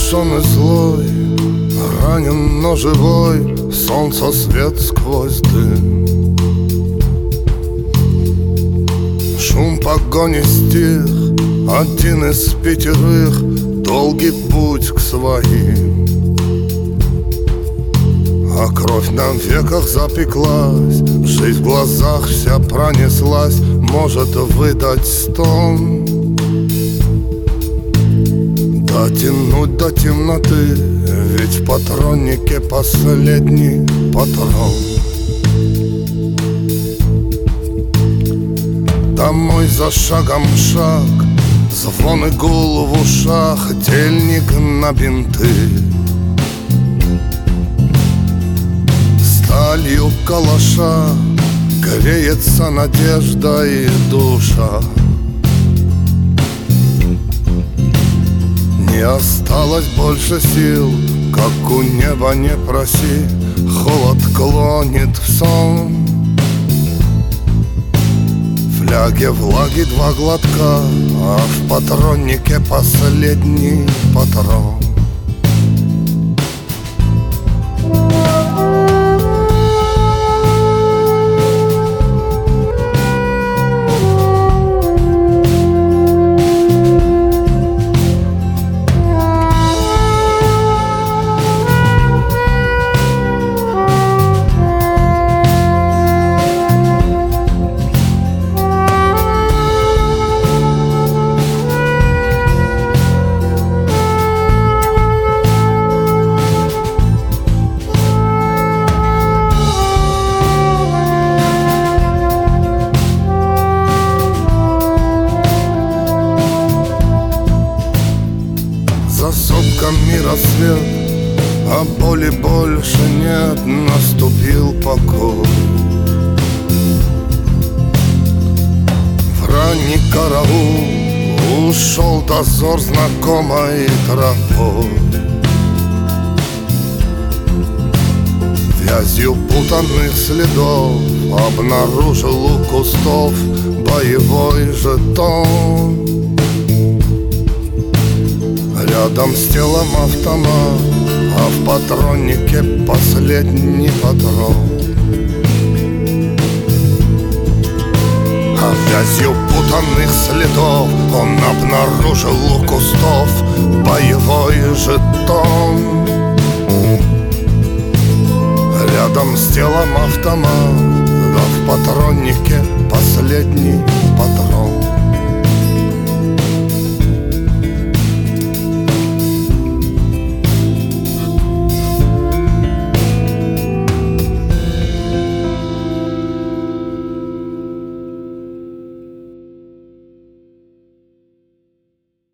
Взбешенный злой, ранен, но живой, солнца свет сквозь дым. Шум погони стих, один из 5, долгий путь к своим. А кровь на веках запеклась, жизнь в глазах вся пронеслась, может выдать стон. Дотянуть до темноты, ведь в патроннике последний патрон. Домой за шагом шаг, звон и гул в ушах, тельник на бинты. Сталью калаша греется надежда и душа. Не осталось больше сил, как у неба не проси, холод клонит в сон. В фляге влаги 2 глотка, а в патроннике последний патрон. За сомками рассвет, а боли больше нет, наступил покой. В ранний караул ушел дозор знакомой тропой. Вязью путанных следов обнаружил у кустов боевой жетон. Рядом с телом автомат, а в патроннике последний патрон. А вязью путанных следов он обнаружил у кустов боевой жетон. Рядом с телом автомат, а в патроннике последний патрон.